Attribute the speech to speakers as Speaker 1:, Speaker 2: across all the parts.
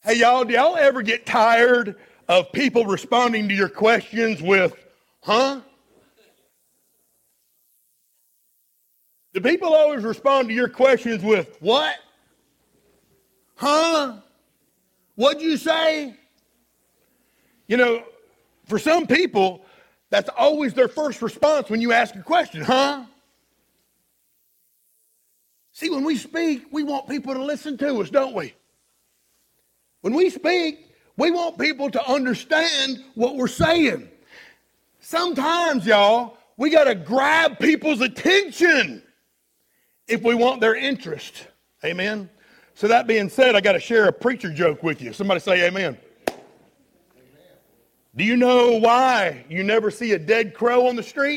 Speaker 1: Hey, y'all, do y'all ever get tired of people responding to your questions with, huh? Do people always respond to your questions with, what? Huh? What'd you say? You know, for some people, that's always their first response when you ask a question, huh? See, when we speak, we want people to listen to us, don't we? When we speak, we want people to understand what we're saying. Sometimes, y'all, we got to grab people's attention if we want their interest. Amen? So that being said, I got to share a preacher joke with you. Somebody say amen. Do you know why you never see a dead crow on the street?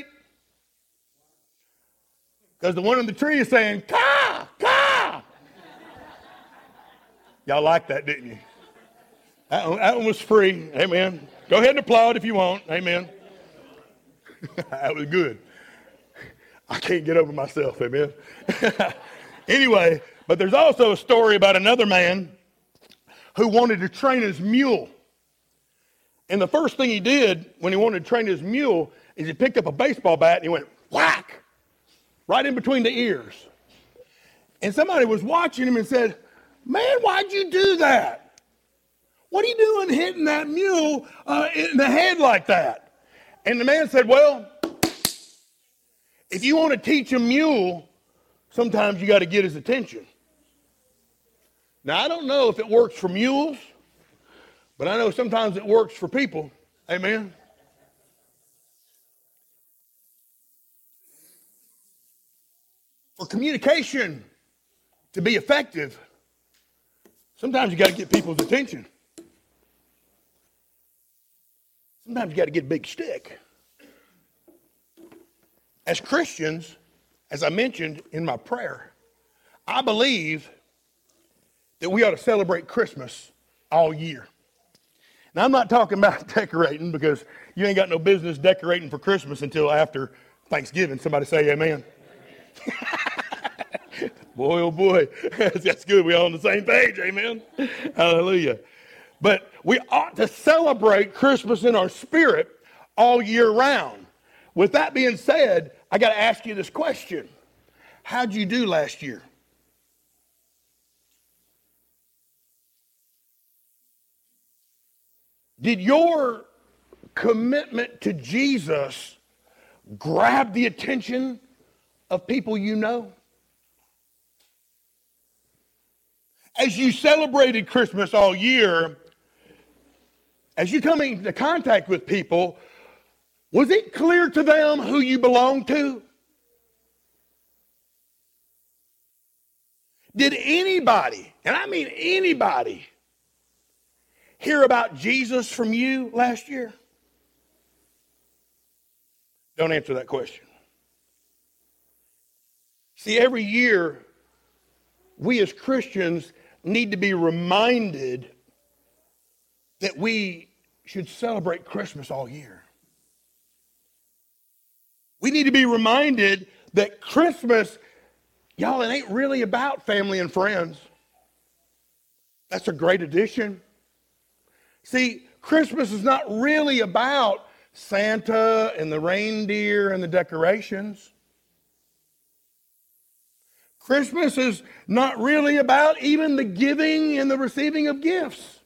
Speaker 1: Because the one in the tree is saying, caw, caw. Y'all liked that, didn't you? That one was free. Amen. Go ahead and applaud if you want. Amen. That was good. I can't get over myself. Amen. Anyway, but there's also a story about another man who wanted to train his mule. And the first thing he did when he wanted to train his mule is he picked up a baseball bat and he went whack right in between the ears. And somebody was watching him and said, man, why'd you do that? What are you doing hitting that mule in the head like that? And the man said, well, if you want to teach a mule, sometimes you got to get his attention. Now, I don't know if it works for mules, but I know sometimes it works for people. Amen. For communication to be effective, sometimes you got to get people's attention. Sometimes you got to get a big stick. As Christians, as I mentioned in my prayer, I believe that we ought to celebrate Christmas all year. Now, I'm not talking about decorating, because you ain't got no business decorating for Christmas until after Thanksgiving. Somebody say amen. Boy, oh boy, that's good. We're all on the same page, amen. Hallelujah. But we ought to celebrate Christmas in our spirit all year round. With that being said, I got to ask you this question. How'd you do last year? Did your commitment to Jesus grab the attention of people you know? As you celebrated Christmas all year, as you come into contact with people, was it clear to them who you belong to? Did anybody, and I mean anybody, hear about Jesus from you last year? Don't answer that question. See, every year, we as Christians need to be reminded that we should celebrate Christmas all year. We need to be reminded that Christmas, y'all, it ain't really about family and friends. That's a great addition. See, Christmas is not really about Santa and the reindeer and the decorations. Christmas is not really about even the giving and the receiving of gifts.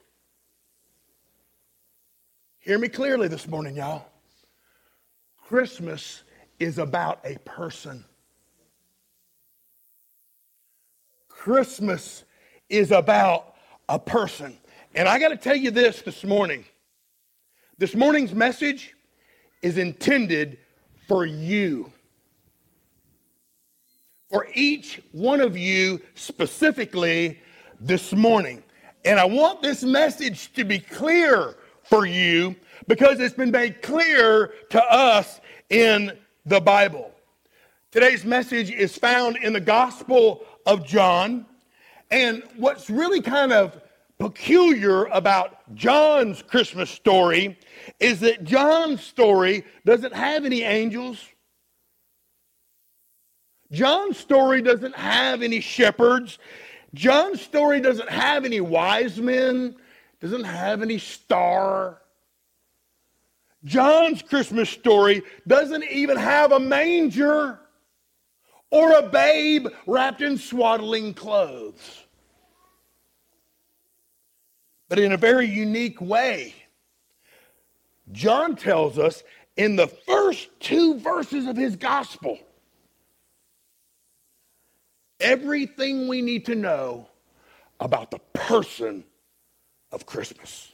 Speaker 1: Hear me clearly this morning, y'all. Christmas is about a person. Christmas is about a person. And I got to tell you this morning. This morning's message is intended for you. For each one of you specifically this morning. And I want this message to be clear for you because it's been made clear to us in the Bible. Today's message is found in the Gospel of John. And what's really kind of peculiar about John's Christmas story is that John's story doesn't have any angels. John's story doesn't have any shepherds. John's story doesn't have any wise men. Doesn't have any star. John's Christmas story doesn't even have a manger or a babe wrapped in swaddling clothes. But in a very unique way, John tells us in the first 2 verses of his gospel everything we need to know about the person of Christmas.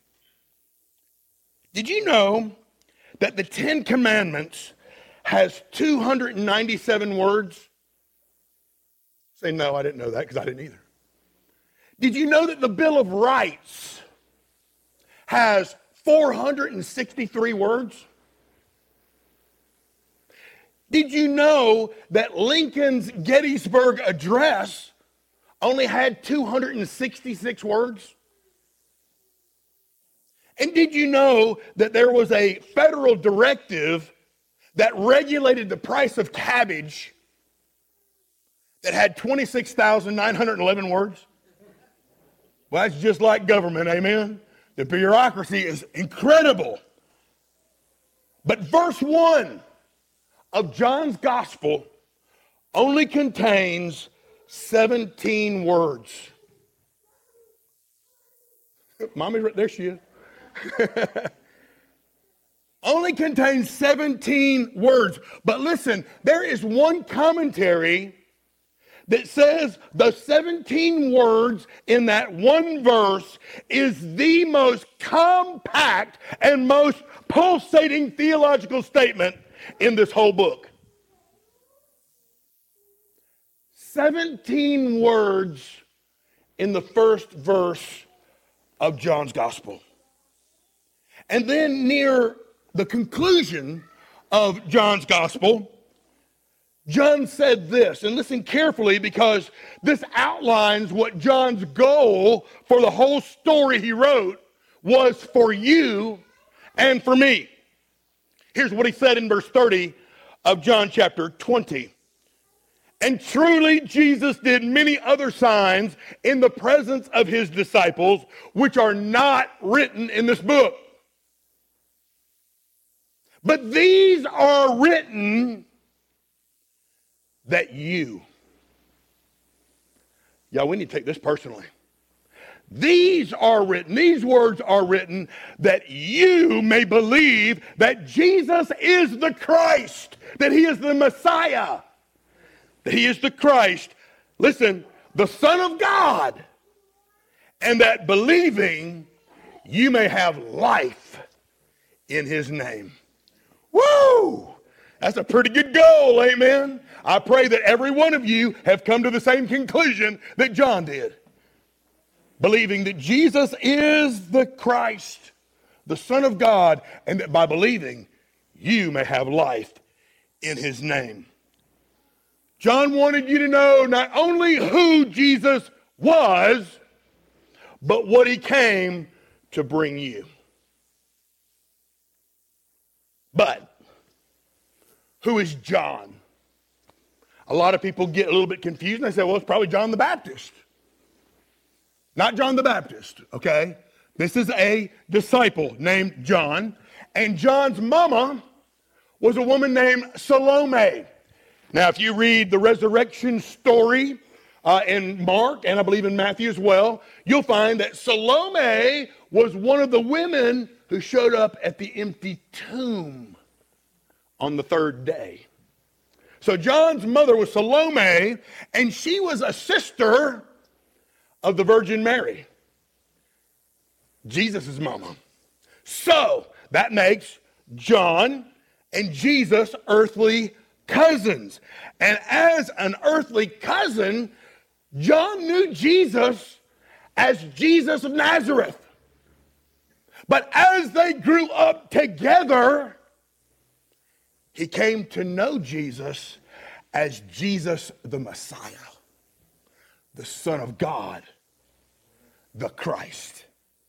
Speaker 1: Did you know that the 10 Commandments has 297 words? Say, no, I didn't know that because I didn't either. Did you know that the Bill of Rights has 463 words? Did you know that Lincoln's Gettysburg Address only had 266 words? And did you know that there was a federal directive that regulated the price of cabbage that had 26,911 words? Well, that's just like government, amen? The bureaucracy is incredible. But verse 1 of John's gospel only contains 17 words. Mommy, there she is. Only contains 17 words. But listen, there is one commentary that says the 17 words in that one verse is the most compact and most pulsating theological statement in this whole book. 17 words in the first verse of John's gospel. And then near the conclusion of John's gospel, John said this, and listen carefully because this outlines what John's goal for the whole story he wrote was for you and for me. Here's what he said in verse 30 of John chapter 20. And truly Jesus did many other signs in the presence of his disciples, which are not written in this book. But these are written that you, y'all, we need to take this personally. These words are written that you may believe that Jesus is the Christ, that he is the Messiah, that he is the Christ, listen, the Son of God, and that believing you may have life in his name. Woo! That's a pretty good goal, amen? I pray that every one of you have come to the same conclusion that John did. Believing that Jesus is the Christ, the Son of God, and that by believing, you may have life in his name. John wanted you to know not only who Jesus was, but what he came to bring you. But who is John? A lot of people get a little bit confused and they say, well, it's probably John the Baptist. Not John the Baptist, okay? This is a disciple named John. And John's mama was a woman named Salome. Now, if you read the resurrection story in Mark, and I believe in Matthew as well, you'll find that Salome was one of the women who showed up at the empty tomb on the 3rd day. So John's mother was Salome, and she was a sister of the Virgin Mary, Jesus' mama. So that makes John and Jesus earthly cousins. And as an earthly cousin, John knew Jesus as Jesus of Nazareth. But as they grew up together, he came to know Jesus as Jesus the Messiah, the Son of God, the Christ.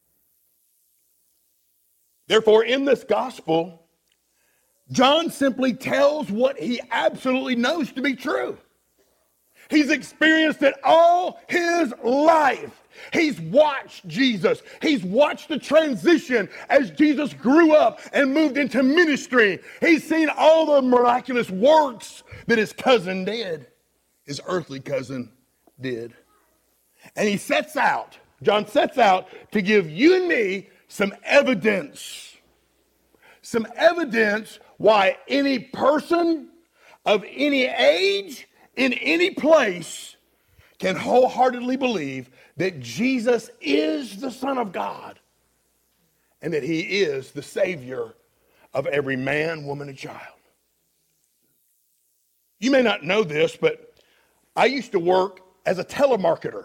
Speaker 1: Therefore, in this gospel, John simply tells what he absolutely knows to be true. He's experienced it all his life. He's watched Jesus. He's watched the transition as Jesus grew up and moved into ministry. He's seen all the miraculous works that his cousin did, his earthly cousin did. And he sets out, John sets out to give you and me some evidence why any person of any age, in any place, can wholeheartedly believe that Jesus is the Son of God and that he is the Savior of every man, woman, and child. You may not know this, but I used to work as a telemarketer.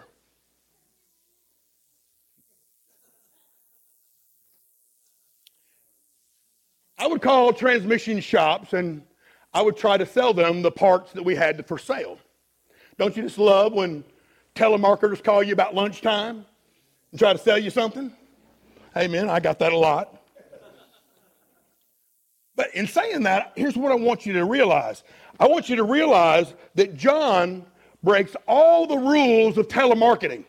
Speaker 1: I would call transmission shops and I would try to sell them the parts that we had for sale. Don't you just love when telemarketers call you about lunchtime and try to sell you something? Amen. I got that a lot. But in saying that, here's what I want you to realize. I want you to realize that John breaks all the rules of telemarketing.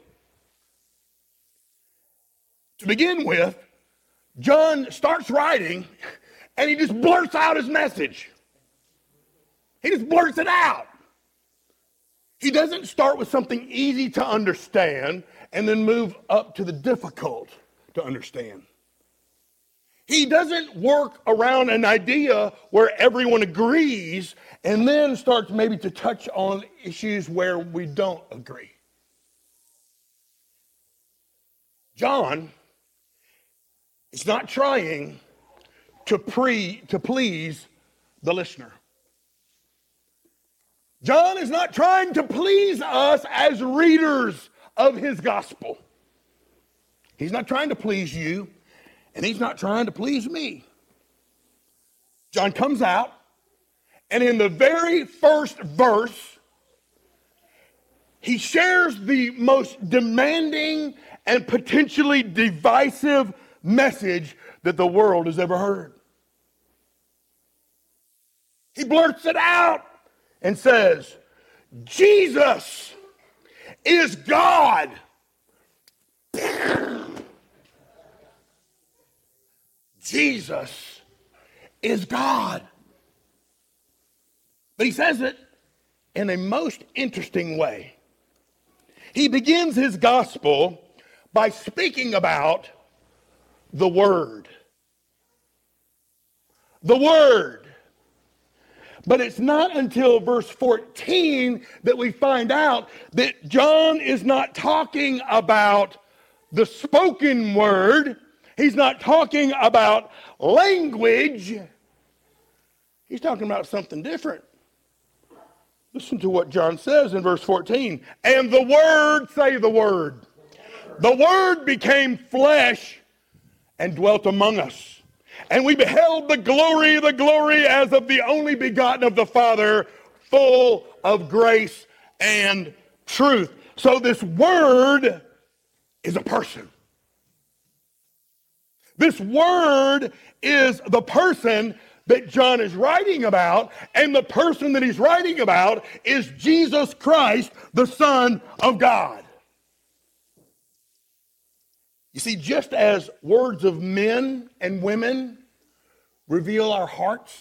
Speaker 1: To begin with, John starts writing and he just blurts out his message. He just blurts it out. He doesn't start with something easy to understand and then move up to the difficult to understand. He doesn't work around an idea where everyone agrees and then starts maybe to touch on issues where we don't agree. John is not trying to please the listener. John is not trying to please us as readers of his gospel. He's not trying to please you, and he's not trying to please me. John comes out, and in the very first verse, he shares the most demanding and potentially divisive message that the world has ever heard. He blurts it out and says, Jesus is God. Jesus is God. But he says it in a most interesting way. He begins his gospel by speaking about the Word. The Word. But it's not until verse 14 that we find out that John is not talking about the spoken word. He's not talking about language. He's talking about something different. Listen to what John says in verse 14. And the Word, say the Word. The Word became flesh and dwelt among us. And we beheld the glory as of the only begotten of the Father, full of grace and truth. So this Word is a person. This Word is the person that John is writing about, and the person that he's writing about is Jesus Christ, the Son of God. You see, just as words of men and women reveal our hearts,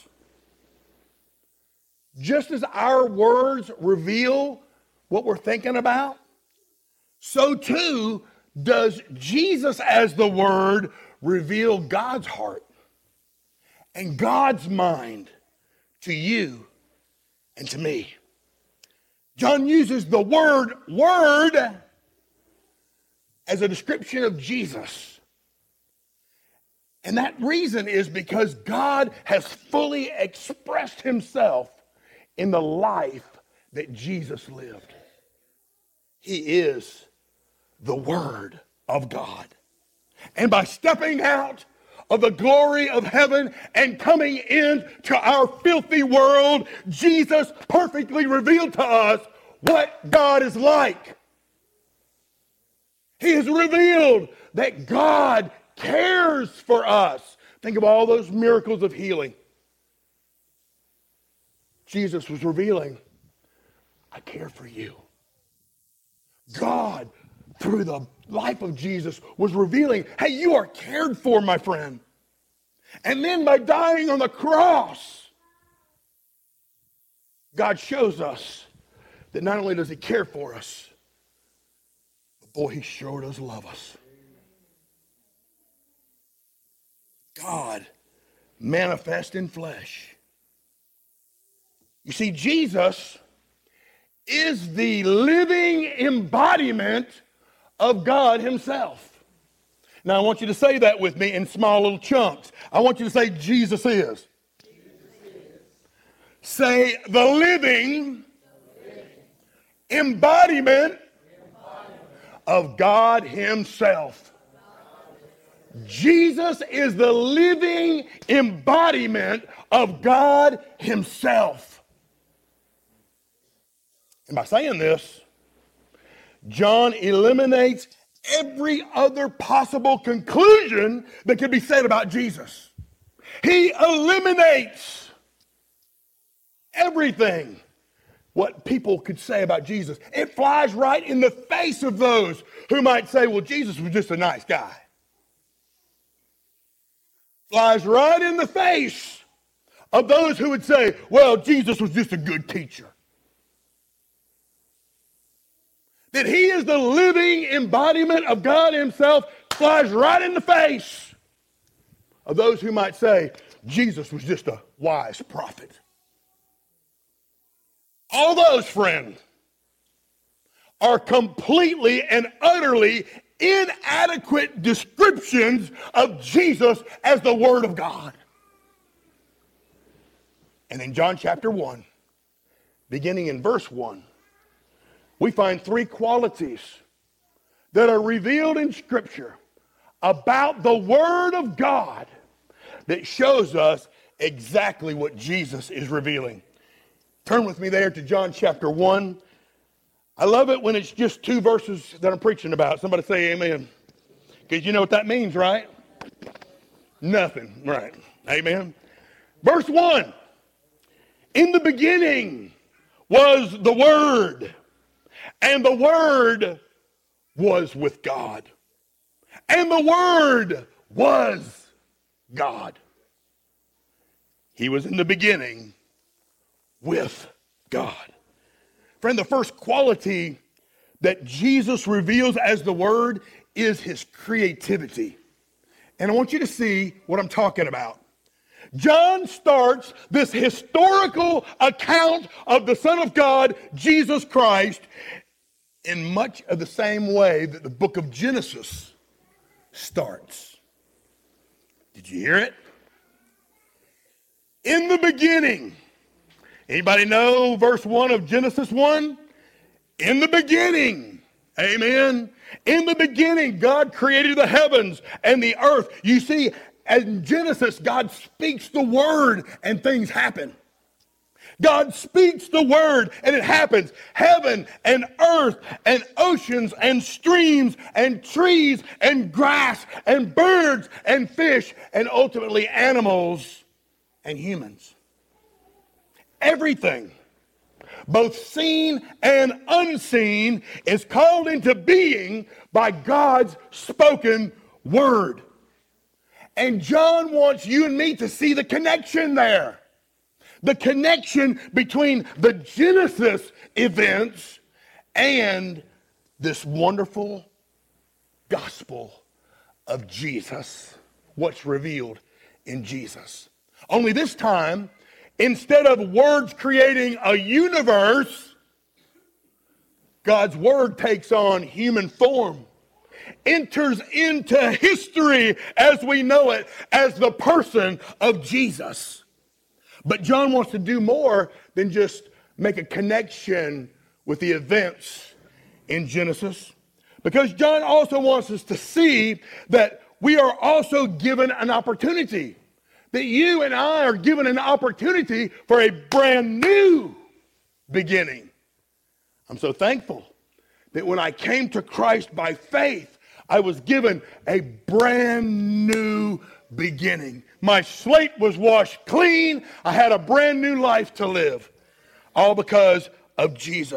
Speaker 1: just as our words reveal what we're thinking about, so too does Jesus as the Word reveal God's heart and God's mind to you and to me. John uses the word as a description of Jesus. And that reason is because God has fully expressed himself in the life that Jesus lived. He is the Word of God. And by stepping out of the glory of heaven and coming into our filthy world, Jesus perfectly revealed to us what God is like. He has revealed that God cares for us. Think of all those miracles of healing. Jesus was revealing, I care for you. God, through the life of Jesus, was revealing, hey, you are cared for, my friend. And then by dying on the cross, God shows us that not only does he care for us, but boy, he sure does love us. God manifest in flesh. You see, Jesus is the living embodiment of God himself. Now, I want you to say that with me in small little chunks. I want you to say, Jesus is. Say, the living embodiment of God himself. Jesus is the living embodiment of God himself. And by saying this, John eliminates every other possible conclusion that could be said about Jesus. He eliminates everything what people could say about Jesus. It flies right in the face of those who might say, well, Jesus was just a nice guy. Flies right in the face of those who would say, well, Jesus was just a good teacher. That he is the living embodiment of God himself flies right in the face of those who might say, Jesus was just a wise prophet. All those, friend, are completely and utterly inadequate descriptions of Jesus as the Word of God. And in John chapter 1, beginning in verse 1, we find three qualities that are revealed in Scripture about the Word of God that shows us exactly what Jesus is revealing. Turn with me there to John chapter 1. I love it when it's just two verses that I'm preaching about. Somebody say amen. Because you know what that means, right? Nothing, right? Amen. Verse 1. In the beginning was the Word, and the Word was with God, and the Word was God. He was in the beginning with God. Friend, the first quality that Jesus reveals as the Word is his creativity. And I want you to see what I'm talking about. John starts this historical account of the Son of God, Jesus Christ, in much of the same way that the book of Genesis starts. Did you hear it? In the beginning. Anybody know verse 1 of Genesis 1? In the beginning. Amen. In the beginning, God created the heavens and the earth. You see, in Genesis, God speaks the word and things happen. God speaks the word and it happens. Heaven and earth and oceans and streams and trees and grass and birds and fish and ultimately animals and humans. Everything, both seen and unseen, is called into being by God's spoken word. And John wants you and me to see the connection there. The connection between the Genesis events and this wonderful gospel of Jesus, what's revealed in Jesus. Only this time, instead of words creating a universe, God's word takes on human form, enters into history as we know it as the person of Jesus. But John wants to do more than just make a connection with the events in Genesis, because John also wants us to see that we are also given an opportunity, that you and I are given an opportunity for a brand new beginning. I'm so thankful that when I came to Christ by faith, I was given a brand new beginning. My slate was washed clean. I had a brand new life to live, all because of Jesus.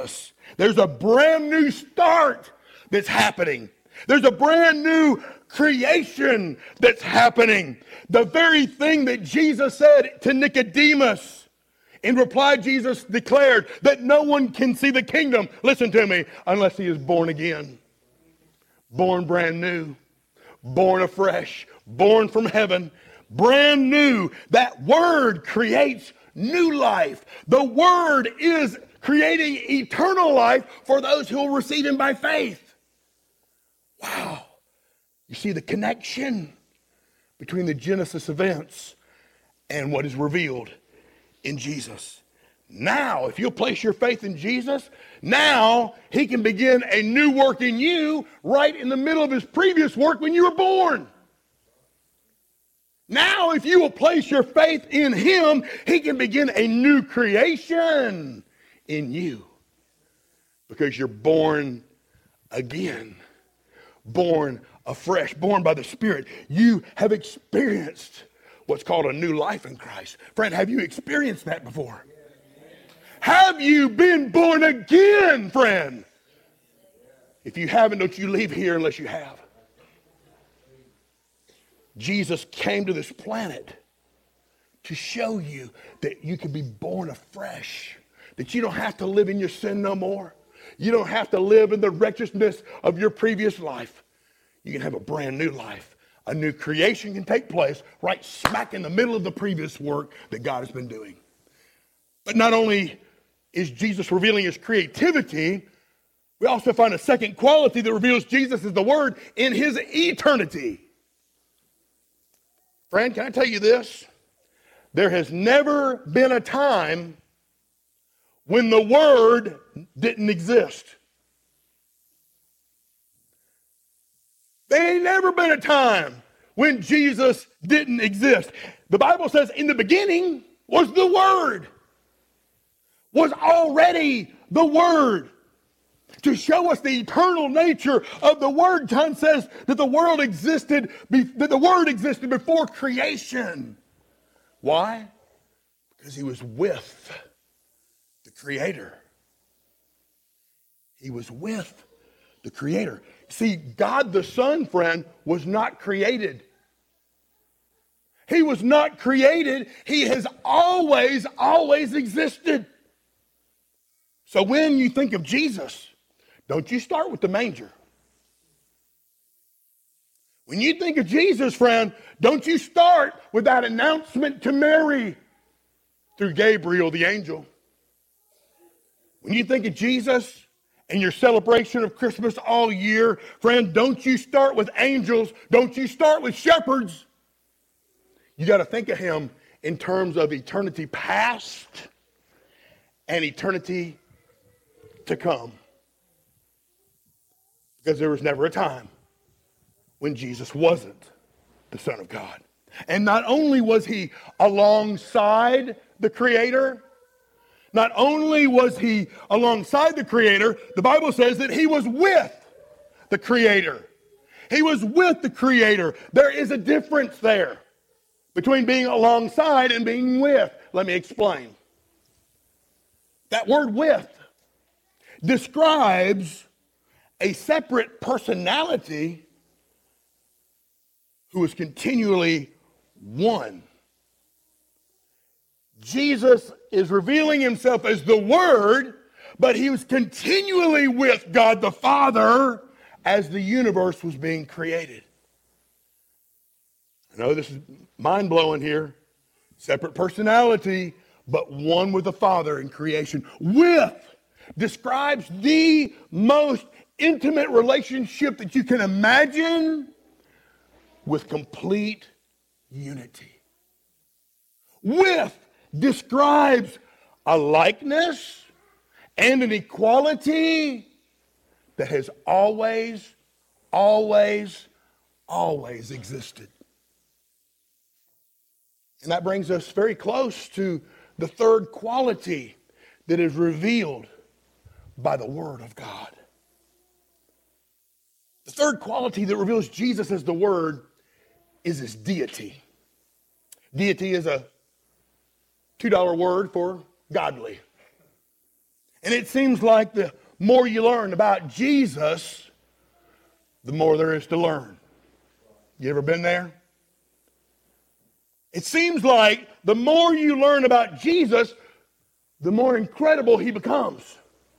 Speaker 1: There's a brand new start that's happening. There's a brand new creation that's happening. The very thing that Jesus said to Nicodemus. In reply, Jesus declared that no one can see the kingdom, listen to me, unless he is born again. Born brand new. Born afresh. Born from heaven. Brand new. That word creates new life. The word is creating eternal life for those who will receive him by faith. Wow. You see the connection between the Genesis events and what is revealed in Jesus. Now, if you'll place your faith in Jesus, now he can begin a new work in you right in the middle of his previous work when you were born. Now, if you will place your faith in him, he can begin a new creation in you because you're born again, born afresh, born by the Spirit. You have experienced what's called a new life in Christ. Friend, have you experienced that before? Have you been born again, friend? If you haven't, don't you leave here unless you have. Jesus came to this planet to show you that you can be born afresh, that you don't have to live in your sin no more. You don't have to live in the wretchedness of your previous life. You can have a brand new life. A new creation can take place right smack in the middle of the previous work that God has been doing. But not only is Jesus revealing his creativity, we also find a second quality that reveals Jesus is the Word in his eternity. Friend, can I tell you this? There has never been a time when the Word didn't exist. There ain't never been a time when Jesus didn't exist. The Bible says in the beginning was the Word. Was already the Word. To show us the eternal nature of the Word, John says that the Word existed before creation. Why? Because he was with the Creator. He was with the Creator. See, God the Son, friend, was not created. He was not created. He has always existed. So when you think of Jesus, don't you start with the manger. When you think of Jesus, friend, don't you start with that announcement to Mary through Gabriel the angel. When you think of Jesus and your celebration of Christmas all year, friend, don't you start with angels. Don't you start with shepherds. You got to think of him in terms of eternity past and eternity to come. Because there was never a time when Jesus wasn't the Son of God. And not only was he alongside the Creator, not only was he alongside the Creator, the Bible says that he was with the Creator. He was with the Creator. There is a difference there between being alongside and being with. Let me explain. That word with describes a separate personality who is continually one. Jesus is revealing himself as the Word, but he was continually with God the Father as the universe was being created. I know this is mind-blowing here. Separate personality, but one with the Father in creation. With describes the most intimate relationship that you can imagine with complete unity. With describes a likeness and an equality that has always existed. And that brings us very close to the third quality that is revealed by the Word of God. The third quality that reveals Jesus as the Word is his deity. Deity is a $2 word for godly. And it seems like the more you learn about Jesus, the more there is to learn. You ever been there? It seems like the more you learn about Jesus, the more incredible he becomes.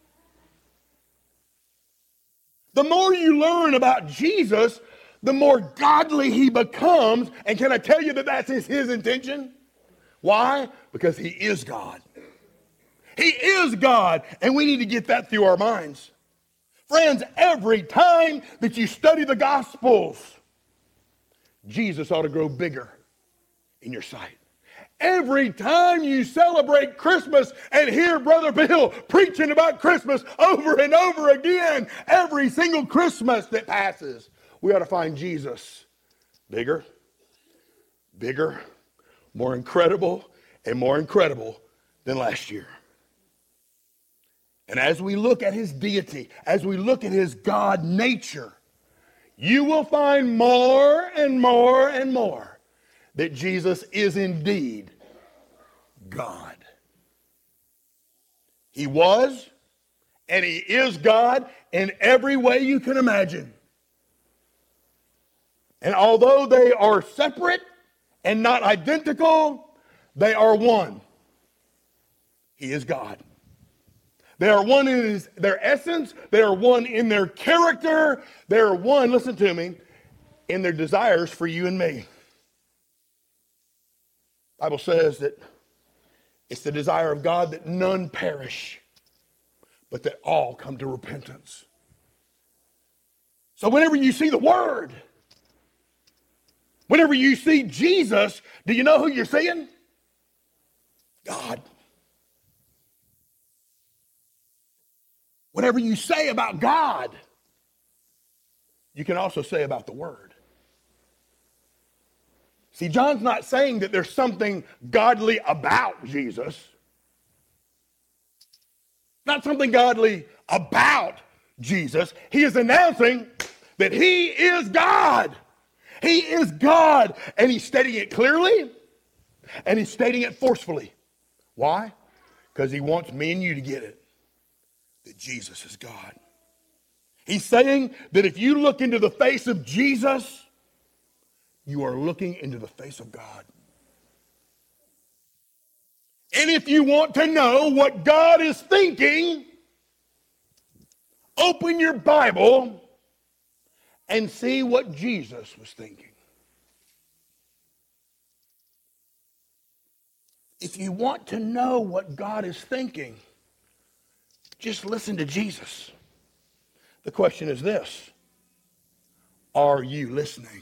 Speaker 1: The more you learn about Jesus, the more godly he becomes. And can I tell you that that's his intention? Why? Because he is God. He is God, and we need to get that through our minds. Friends, every time that you study the Gospels, Jesus ought to grow bigger in your sight. Every time you celebrate Christmas and hear Brother Bill preaching about Christmas over and over again, every single Christmas that passes, we ought to find Jesus bigger, bigger, more incredible, and more incredible than last year. And as we look at his deity, as we look at his God nature, you will find more and more and more that Jesus is indeed God. He was and he is God in every way you can imagine. And although they are separate and not identical, they are one. He is God. They are one in their essence. They are one in their character. They are one, listen to me, in their desires for you and me. The Bible says that it's the desire of God that none perish, but that all come to repentance. So whenever you see the Word, whenever you see Jesus, do you know who you're seeing? God. Whatever you say about God, you can also say about the Word. See, John's not saying that there's something godly about Jesus. Not something godly about Jesus. He is announcing that he is God. He is God. And he's stating it clearly, and he's stating it forcefully. Why? Because he wants me and you to get it. That Jesus is God. He's saying that if you look into the face of Jesus, you are looking into the face of God. And if you want to know what God is thinking, open your Bible and see what Jesus was thinking. If you want to know what God is thinking, just listen to Jesus. The question is this: are you listening?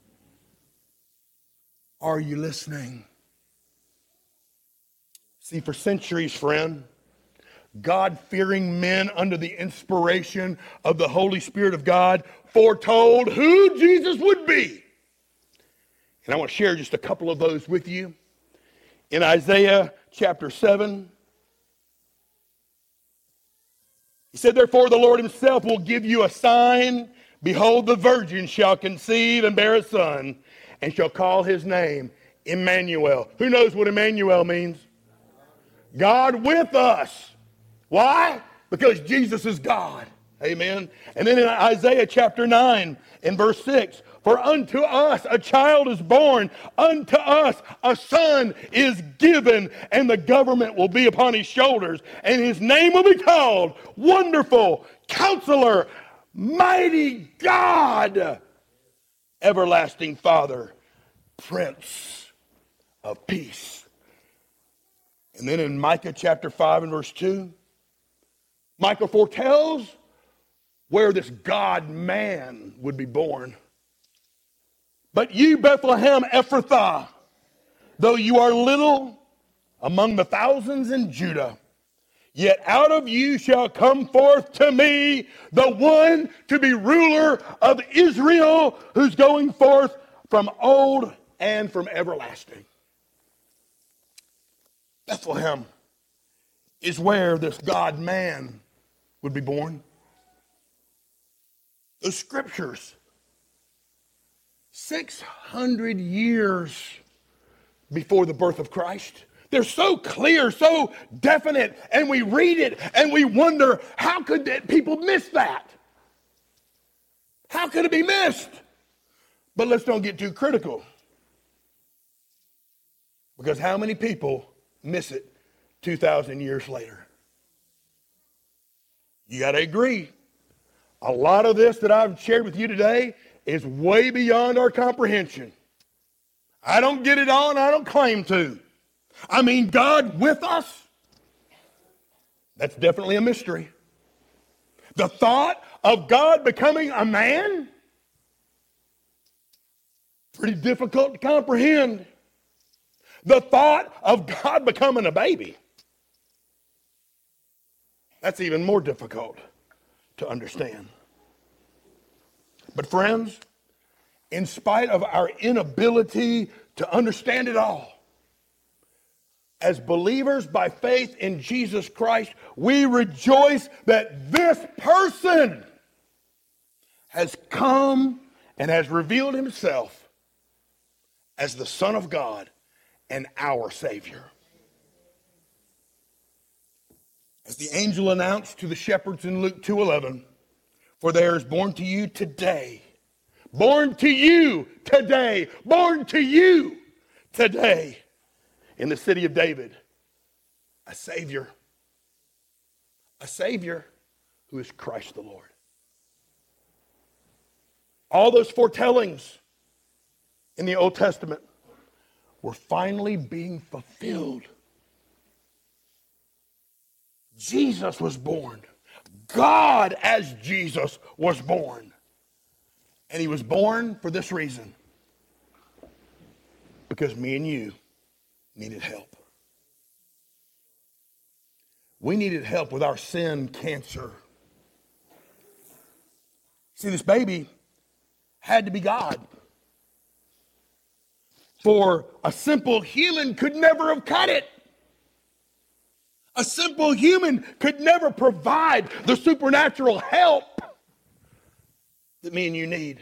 Speaker 1: Are you listening? See, for centuries, friend, God-fearing men under the inspiration of the Holy Spirit of God foretold who Jesus would be. And I want to share just a couple of those with you. In Isaiah chapter 7, he said, therefore the Lord himself will give you a sign. Behold, the virgin shall conceive and bear a son, and shall call his name Emmanuel. Who knows what Emmanuel means? God with us. Why? Because Jesus is God. Amen. And then in Isaiah chapter 9, in verse 6, for unto us a child is born, unto us a son is given, and the government will be upon his shoulders, and his name will be called Wonderful, Counselor, Mighty God, Everlasting Father, Prince of Peace. And then in Micah chapter 5 and verse 2, Micah foretells where this God-man would be born. But you, Bethlehem Ephrathah, though you are little among the thousands in Judah, yet out of you shall come forth to me the one to be ruler of Israel, who's going forth from old and from everlasting. Bethlehem is where this God-man would be born. The scriptures, 600 years before the birth of Christ, They're so clear, so definite, and we read it and we wonder, how could people miss that? How could it be missed? But let's don't get too critical. Because how many people miss it 2,000 years later? You got to agree. A lot of this that I've shared with you today is way beyond our comprehension. I don't get it all, and I don't claim to. I mean, God with us? That's definitely a mystery. The thought of God becoming a man? Pretty difficult to comprehend. The thought of God becoming a baby? That's even more difficult to understand. But friends, in spite of our inability to understand it all, as believers by faith in Jesus Christ, we rejoice that this person has come and has revealed himself as the Son of God and our Savior. As the angel announced to the shepherds in Luke 2:11, for there is born to you today, born to you today, born to you today in the city of David, a Savior who is Christ the Lord. All those foretellings in the Old Testament were finally being fulfilled. Jesus was born. God as Jesus was born. And he was born for this reason. Because me and you needed help. We needed help with our sin cancer. See, this baby had to be God. For a simple human could never have cut it. A simple human could never provide the supernatural help that me and you need.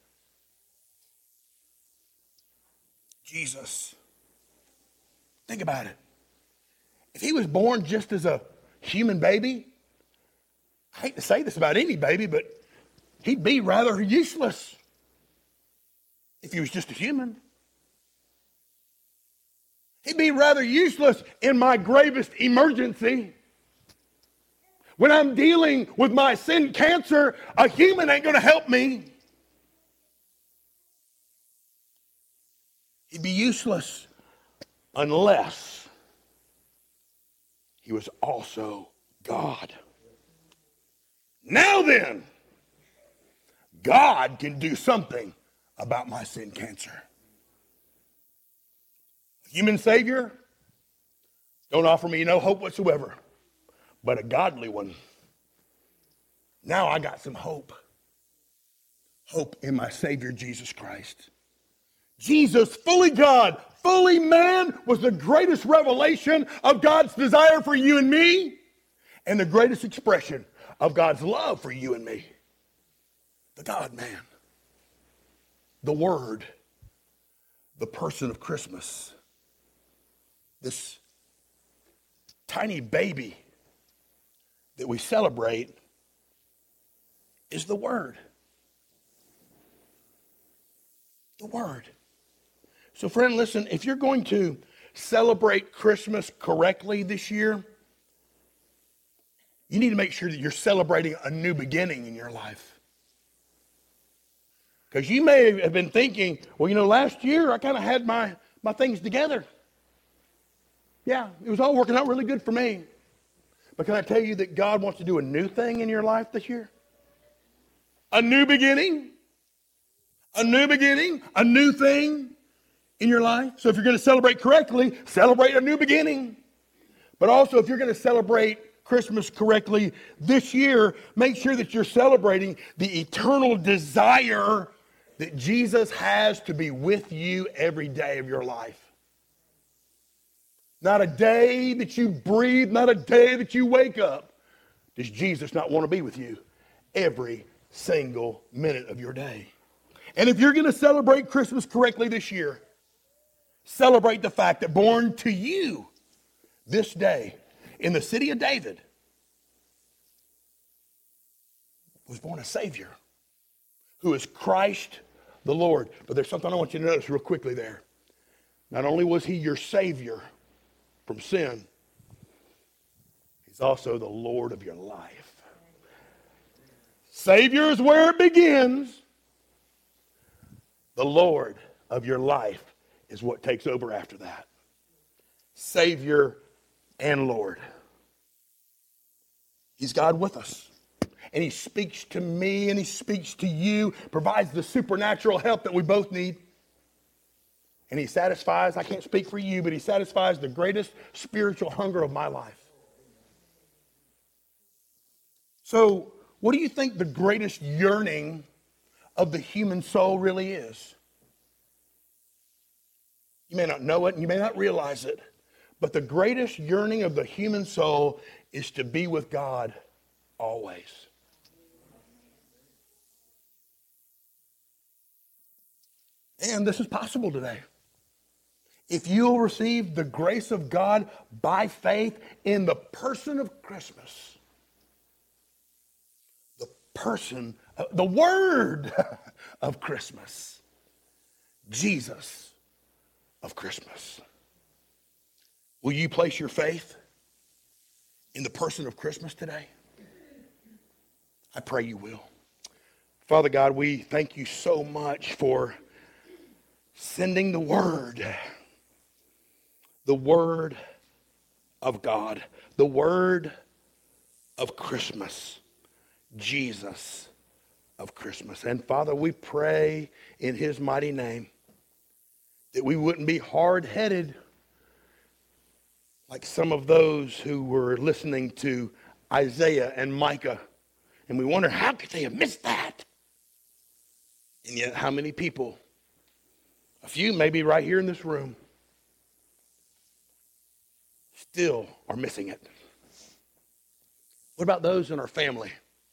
Speaker 1: Jesus. Think about it. If he was born just as a human baby, I hate to say this about any baby, but he'd be rather useless if he was just a human. He'd be rather useless in my gravest emergency. When I'm dealing with my sin cancer, a human ain't going to help me. He'd be useless unless he was also God. Now then, God can do something about my sin cancer. Human Savior don't offer me no hope whatsoever, but a godly one. Now I got some hope. Hope in my Savior, Jesus Christ. Jesus, fully God, fully man, was the greatest revelation of God's desire for you and me, and the greatest expression of God's love for you and me. The God-man, the Word, the person of Christmas. This tiny baby that we celebrate is the Word. The Word. So friend, listen, if you're going to celebrate Christmas correctly this year, you need to make sure that you're celebrating a new beginning in your life. Because you may have been thinking, well, last year I kind of had my things together. Yeah, it was all working out really good for me. But can I tell you that God wants to do a new thing in your life this year? A new beginning. A new beginning. A new thing in your life. So if you're going to celebrate correctly, celebrate a new beginning. But also if you're going to celebrate Christmas correctly this year, make sure that you're celebrating the eternal desire that Jesus has to be with you every day of your life. Not a day that you breathe, not a day that you wake up, does Jesus not want to be with you every single minute of your day. And if you're going to celebrate Christmas correctly this year, celebrate the fact that born to you this day, in the city of David, was born a Savior who is Christ the Lord. But there's something I want you to notice real quickly there. Not only was he your Savior from sin, he's also the Lord of your life. Savior is where it begins. The Lord of your life is what takes over after that. Savior and Lord. He's God with us. And he speaks to me and he speaks to you, provides the supernatural help that we both need. And he satisfies, I can't speak for you, but he satisfies the greatest spiritual hunger of my life. So, what do you think the greatest yearning of the human soul really is? You may not know it and you may not realize it, but the greatest yearning of the human soul is to be with God always. And this is possible today. If you'll receive the grace of God by faith in the person of Christmas, the Word of Christmas, Jesus of Christmas. Will you place your faith in the person of Christmas today? I pray you will. Father God, we thank you so much for sending the Word of God, the Word of Christmas, Jesus of Christmas. And Father, we pray in his mighty name that we wouldn't be hard-headed like some of those who were listening to Isaiah and Micah. And we wonder, how could they have missed that? And yet, how many people, a few maybe right here in this room, still are missing it? What about those in our family?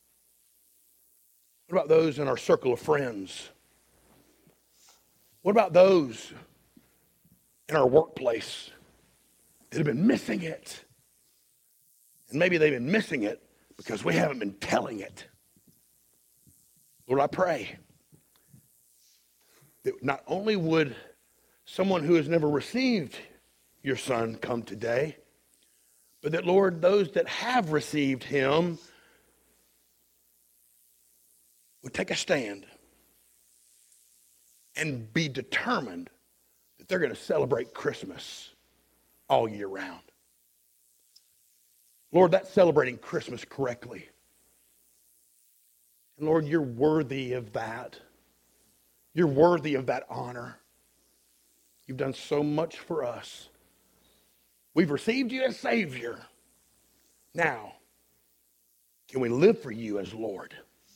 Speaker 1: What about those in our circle of friends? What about those in our workplace that have been missing it? And maybe they've been missing it because we haven't been telling it. Lord, I pray that not only would someone who has never received your Son come today, but that, Lord, those that have received him would take a stand and be determined that they're going to celebrate Christmas all year round. Lord, that's celebrating Christmas correctly. And Lord, you're worthy of that. You're worthy of that honor. You've done so much for us. We've received you as Savior. Now, can we live for you as Lord?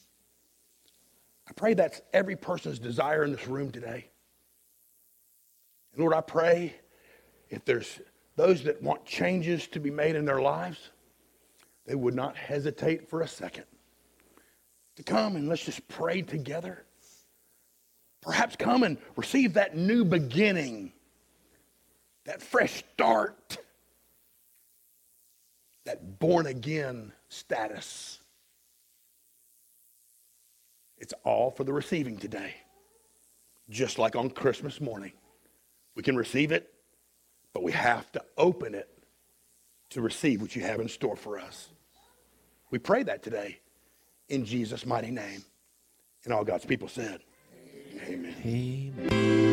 Speaker 1: I pray that's every person's desire in this room today. And Lord, I pray if there's those that want changes to be made in their lives, they would not hesitate for a second to come and let's just pray together. Perhaps come and receive that new beginning, that fresh start, that born again status. It's all for the receiving today. Just like on Christmas morning. We can receive it, but we have to open it to receive what you have in store for us. We pray that today in Jesus' mighty name. And all God's people said, amen. Amen.